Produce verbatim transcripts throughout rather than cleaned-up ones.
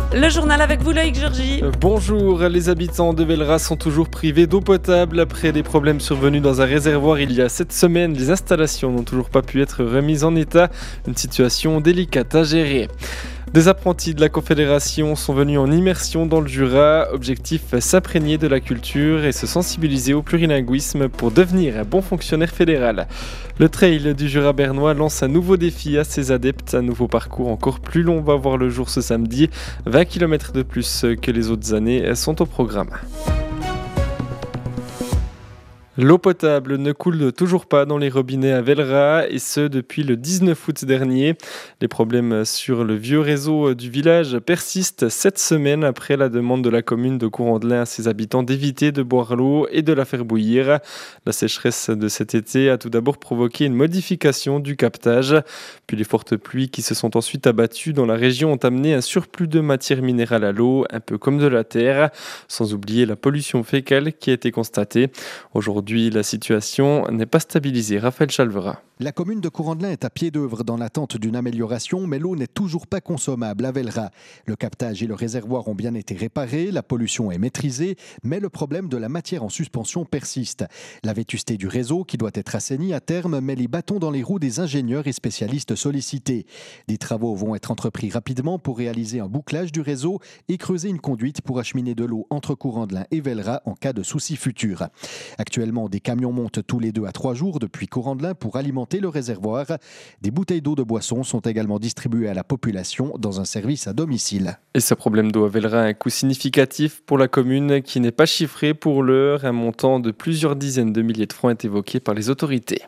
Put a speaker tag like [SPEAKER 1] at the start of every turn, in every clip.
[SPEAKER 1] Le journal avec vous, Loïc Georgie.
[SPEAKER 2] Euh, Bonjour, les habitants de Vellerat sont toujours privés d'eau potable. Après des problèmes survenus dans un réservoir il y a sept semaines, les installations n'ont toujours pas pu être remises en état. Une situation délicate à gérer. Des apprentis de la Confédération sont venus en immersion dans le Jura. Objectif, s'imprégner de la culture et se sensibiliser au plurilinguisme pour devenir un bon fonctionnaire fédéral. Le trail du Jura bernois lance un nouveau défi à ses adeptes. Un nouveau parcours encore plus long va voir le jour ce samedi. vingt kilomètres de plus que les autres années sont au programme. L'eau potable ne coule toujours pas dans les robinets à Vellerat, et ce depuis le dix-neuf août dernier. Les problèmes sur le vieux réseau du village persistent sept semaines après la demande de la commune de Courandlin à ses habitants d'éviter de boire l'eau et de la faire bouillir. La sécheresse de cet été a tout d'abord provoqué une modification du captage. Puis les fortes pluies qui se sont ensuite abattues dans la région ont amené un surplus de matière minérale à l'eau, un peu comme de la terre, sans oublier la pollution fécale qui a été constatée. Aujourd'hui, la situation n'est pas stabilisée. Raphaël Chalvera.
[SPEAKER 3] La commune de Courandlin est à pied d'œuvre dans l'attente d'une amélioration, mais l'eau n'est toujours pas consommable à Vellerat. Le captage et le réservoir ont bien été réparés, la pollution est maîtrisée, mais le problème de la matière en suspension persiste. La vétusté du réseau, qui doit être assaini à terme, met les bâtons dans les roues des ingénieurs et spécialistes sollicités. Des travaux vont être entrepris rapidement pour réaliser un bouclage du réseau et creuser une conduite pour acheminer de l'eau entre Courandlin et Vellerat en cas de soucis futurs. Actuellement, des camions montent tous les deux à trois jours depuis Courandlin pour alimenter le réservoir. Des bouteilles d'eau de boisson sont également distribuées à la population dans un service à domicile.
[SPEAKER 2] Et ce problème d'eau à Vellerat a un coût significatif pour la commune qui n'est pas chiffré pour l'heure. Un montant de plusieurs dizaines de milliers de francs est évoqué par les autorités.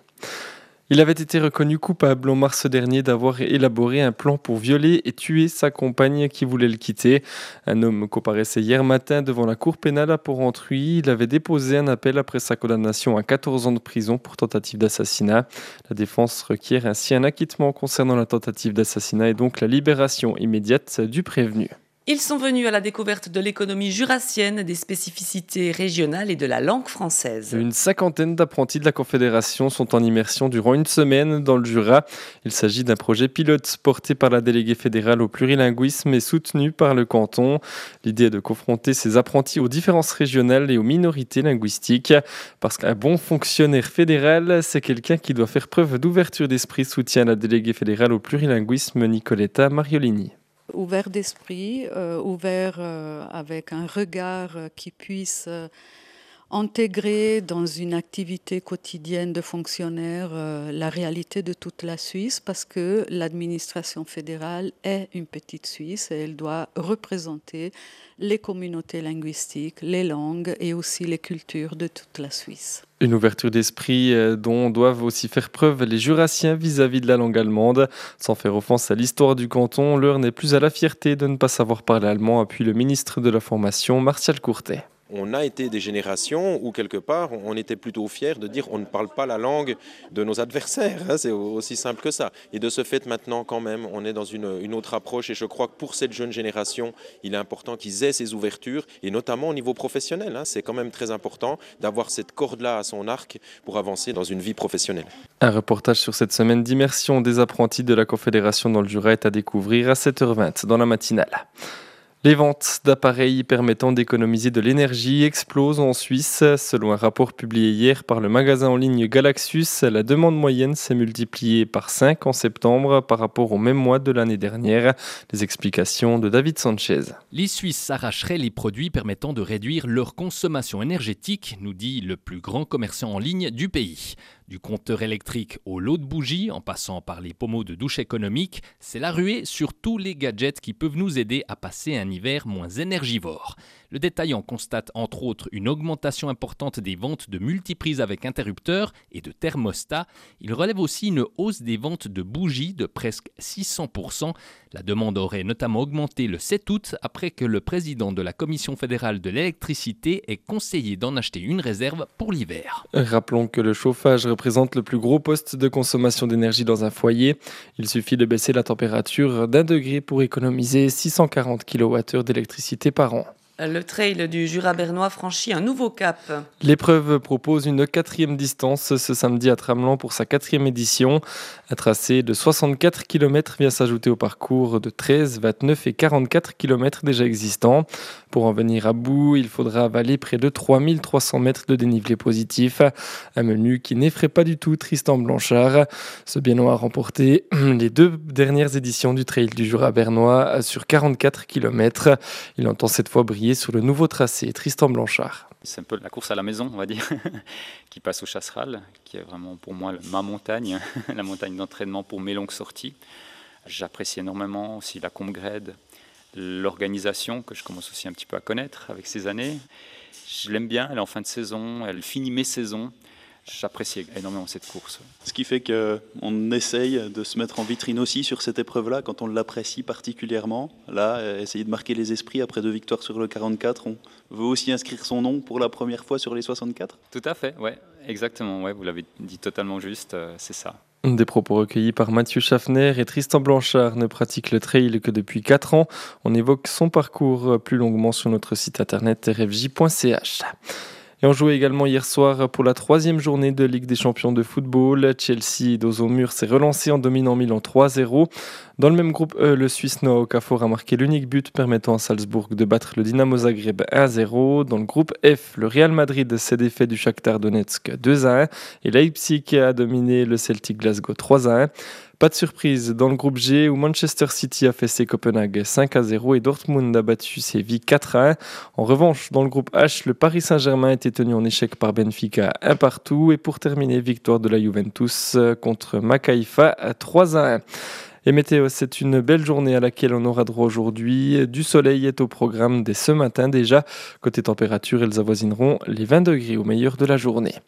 [SPEAKER 2] Il avait été reconnu coupable en mars dernier d'avoir élaboré un plan pour violer et tuer sa compagne qui voulait le quitter. Un homme comparaissait hier matin devant la cour pénale à Port-Rentruy. Il avait déposé un appel après sa condamnation à quatorze ans de prison pour tentative d'assassinat. La défense requiert ainsi un acquittement concernant la tentative d'assassinat et donc la libération immédiate du prévenu.
[SPEAKER 1] Ils sont venus à la découverte de l'économie jurassienne, des spécificités régionales et de la langue française.
[SPEAKER 2] Une cinquantaine d'apprentis de la Confédération sont en immersion durant une semaine dans le Jura. Il s'agit d'un projet pilote porté par la déléguée fédérale au plurilinguisme et soutenu par le canton. L'idée est de confronter ces apprentis aux différences régionales et aux minorités linguistiques. Parce qu'un bon fonctionnaire fédéral, c'est quelqu'un qui doit faire preuve d'ouverture d'esprit, soutient la déléguée fédérale au plurilinguisme Nicoletta Mariolini.
[SPEAKER 4] Ouvert d'esprit, euh, ouvert euh, avec un regard euh, qui puisse euh, intégrer dans une activité quotidienne de fonctionnaire euh, la réalité de toute la Suisse, parce que l'administration fédérale est une petite Suisse et elle doit représenter les communautés linguistiques, les langues et aussi les cultures de toute la Suisse.
[SPEAKER 2] Une ouverture d'esprit dont doivent aussi faire preuve les Jurassiens vis-à-vis de la langue allemande. Sans faire offense à l'histoire du canton, l'heure n'est plus à la fierté de ne pas savoir parler allemand, appuie le ministre de la Formation, Martial Courtet.
[SPEAKER 5] On a été des générations où, quelque part, on était plutôt fiers de dire on ne parle pas la langue de nos adversaires. Hein, c'est aussi simple que ça. Et de ce fait, maintenant, quand même, on est dans une, une autre approche. Et je crois que pour cette jeune génération, il est important qu'ils aient ces ouvertures, et notamment au niveau professionnel. Hein, c'est quand même très important d'avoir cette corde-là à son arc pour avancer dans une vie professionnelle.
[SPEAKER 2] Un reportage sur cette semaine d'immersion des apprentis de la Confédération dans le Jura est à découvrir à sept heures vingt dans la matinale. Les ventes d'appareils permettant d'économiser de l'énergie explosent en Suisse. Selon un rapport publié hier par le magasin en ligne Galaxus, la demande moyenne s'est multipliée par cinq en septembre par rapport au même mois de l'année dernière. Les explications de David Sanchez.
[SPEAKER 6] Les Suisses s'arracheraient les produits permettant de réduire leur consommation énergétique, nous dit le plus grand commerçant en ligne du pays. Du compteur électrique au lot de bougies, en passant par les pommeaux de douche économiques, c'est la ruée sur tous les gadgets qui peuvent nous aider à passer un hiver moins énergivore. Le détaillant constate entre autres une augmentation importante des ventes de multiprises avec interrupteurs et de thermostats. Il relève aussi une hausse des ventes de bougies de presque six cents pour cent. La demande aurait notamment augmenté le sept août après que le président de la Commission fédérale de l'électricité ait conseillé d'en acheter une réserve pour l'hiver.
[SPEAKER 2] Rappelons que le chauffage représente le plus gros poste de consommation d'énergie dans un foyer. Il suffit de baisser la température d'un degré pour économiser six cent quarante kilowattheures d'électricité par an.
[SPEAKER 1] Le trail du Jura bernois franchit un nouveau cap.
[SPEAKER 2] L'épreuve propose une quatrième distance ce samedi à Tramelan pour sa quatrième édition. Un tracé de soixante-quatre kilomètres vient s'ajouter au parcours de treize, vingt-neuf et quarante-quatre kilomètres déjà existants. Pour en venir à bout, il faudra avaler près de trois mille trois cents mètres de dénivelé positif. Un menu qui n'effraie pas du tout Tristan Blanchard. Ce Biennois a remporté les deux dernières éditions du trail du Jura bernois sur quarante-quatre kilomètres. Il entend cette fois briller sur le nouveau tracé. Tristan Blanchard.
[SPEAKER 7] C'est un peu la course à la maison, on va dire, qui passe au Chasseral, qui est vraiment pour moi ma montagne, la montagne d'entraînement pour mes longues sorties. J'apprécie énormément aussi la Combe-Grède, l'organisation que je commence aussi un petit peu à connaître avec ces années. Je l'aime bien, elle est en fin de saison, elle finit mes saisons. J'apprécie énormément cette course.
[SPEAKER 8] Ce qui fait qu'on essaye de se mettre en vitrine aussi sur cette épreuve-là, quand on l'apprécie particulièrement. Là, essayer de marquer les esprits après deux victoires sur le quarante-quatre. On veut aussi inscrire son nom pour la première fois sur les soixante-quatre.
[SPEAKER 7] Tout à fait, ouais, exactement. Ouais, vous l'avez dit totalement juste, euh, c'est ça.
[SPEAKER 2] Des propos recueillis par Mathieu Schaffner et Tristan Blanchard ne pratique le trail que depuis quatre ans. On évoque son parcours plus longuement sur notre site internet r f j point c h. Et on jouait également hier soir pour la troisième journée de Ligue des champions de football. Chelsea d'Ozomur s'est relancé en dominant Milan trois zéro. Dans le même groupe E, le Suisse Noah Okafor a marqué l'unique but permettant à Salzbourg de battre le Dynamo Zagreb un zéro. Dans le groupe F, le Real Madrid s'est défait du Shakhtar Donetsk deux à un et Leipzig a dominé le Celtic Glasgow trois à un. Pas de surprise dans le groupe G où Manchester City a fessé Copenhague cinq à zéro et Dortmund a battu Séville quatre à un. En revanche, dans le groupe H, le Paris Saint-Germain a été tenu en échec par Benfica un partout et pour terminer, victoire de la Juventus contre Maccabi trois à un. Et météo, c'est une belle journée à laquelle on aura droit aujourd'hui. Du soleil est au programme dès ce matin déjà. Côté température, elles avoisineront les vingt degrés au meilleur de la journée.